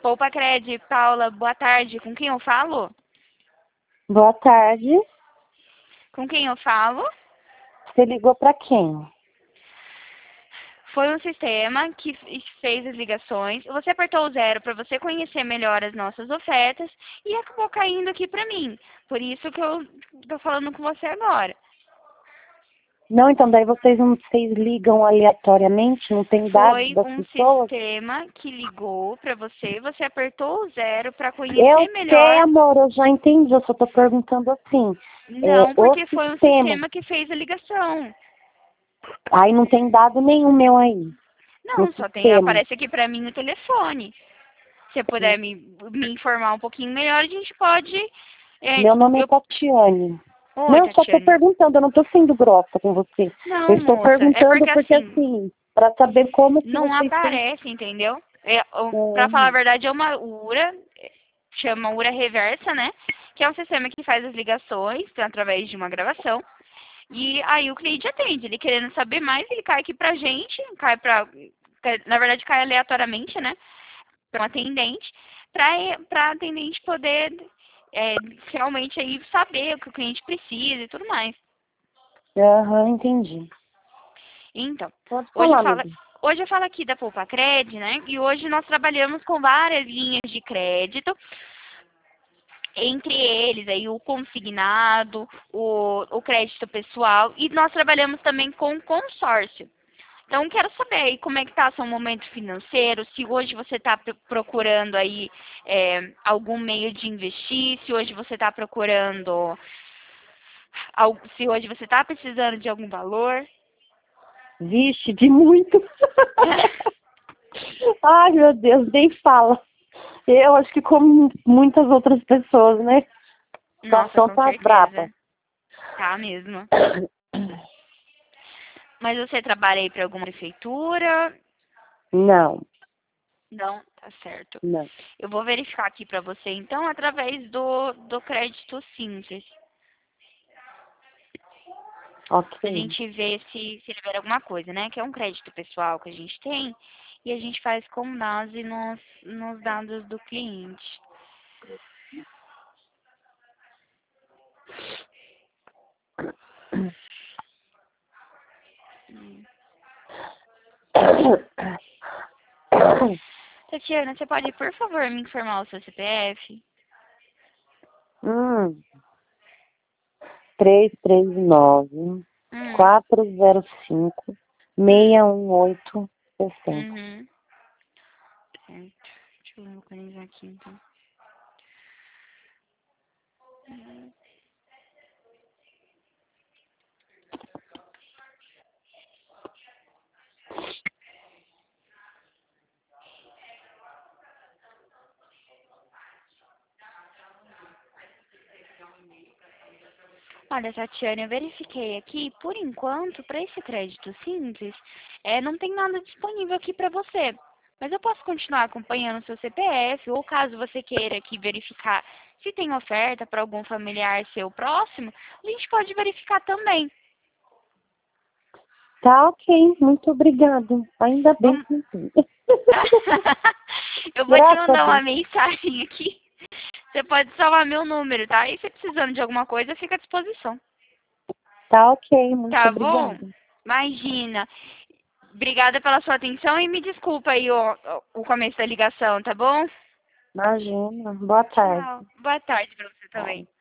Poupa Cred, Paula, boa tarde. Com quem eu falo? Boa tarde. Com quem eu falo? Você ligou para quem? Foi um sistema que fez as ligações. Você apertou o 0 para você conhecer melhor as nossas ofertas e acabou caindo aqui para mim. Por isso que eu tô falando com você agora. Não, então daí vocês ligam aleatoriamente, não tem dados Foi das um pessoas? sistema que ligou para você. Você apertou o 0 para Eu conhecer sei, melhor. amor, eu já entendi, eu só tô perguntando assim. Não, O porque foi um sistema, sistema que fez a ligação. aí não tem dado nenhum meu aí, no Não, só tem, sistema. aparece aqui para mim o telefone. Se você puder me informar um pouquinho melhor, a gente pode. Meu nome é Eu... Tatiane. Oi, Não, eu só tô Tatiane. perguntando, eu não tô sendo grossa com você. Eu Não, estou moça, é perguntando porque porque assim, assim, para saber como que não vocês têm. aparece, entendeu? Pra falar a Uhum. verdade, é uma URA, chama URA reversa, né? Que é um sistema que faz as ligações através de uma gravação. E aí o cliente atende, ele querendo saber mais, ele cai aqui pra gente, na verdade cai aleatoriamente, né? Para um atendente, para atendente poder realmente aí saber o que o cliente precisa e tudo mais. Aham, entendi. Então, Pode hoje eu falar, falo, amiga. hoje eu falo aqui da Poupa Cred, né? E hoje nós trabalhamos com várias linhas de crédito, entre eles aí o consignado, o crédito pessoal, e nós trabalhamos também com consórcio. Então, quero saber aí como é que está seu momento financeiro, se hoje você está procurando aí algum meio de investir, se hoje você está procurando, se hoje você está precisando de algum valor. Vixe, de muito. Ai, meu Deus, nem fala. Eu acho que como muitas outras pessoas, né? A Nossa, situação com tá braba. certeza. Tá mesmo. Mas você trabalha aí para alguma prefeitura? Não, Não, tá certo. não. Eu vou verificar aqui para você, então, através do crédito simples. Ok. Pra gente ver se libera alguma coisa, né? Que é um crédito pessoal que a gente tem e a gente faz com base nos dados do cliente. Tatiana, você pode, por favor, me informar o seu CPF? 339 Hum, 405 hum, 618 60. uhum. Certo. Deixa eu localizar aqui, então. Olha, Tatiana, eu verifiquei aqui, por enquanto, para esse crédito simples, não tem nada disponível aqui para você. Mas eu posso continuar acompanhando o seu CPF, ou caso você queira aqui verificar se tem oferta para algum familiar seu próximo, a gente pode verificar também. Tá, ok. Muito obrigada. Ainda bem Vamos... que não tem. Eu vou te Graças a mandar uma Deus. mensagem aqui. Você pode salvar meu número, tá? E se precisando de alguma coisa, fica à disposição. Tá, ok. Muito Tá bom? obrigada. Imagina. Obrigada pela sua atenção e me desculpa aí o começo da ligação, tá bom? Imagina. Boa tarde. Tchau. Boa tarde pra você também.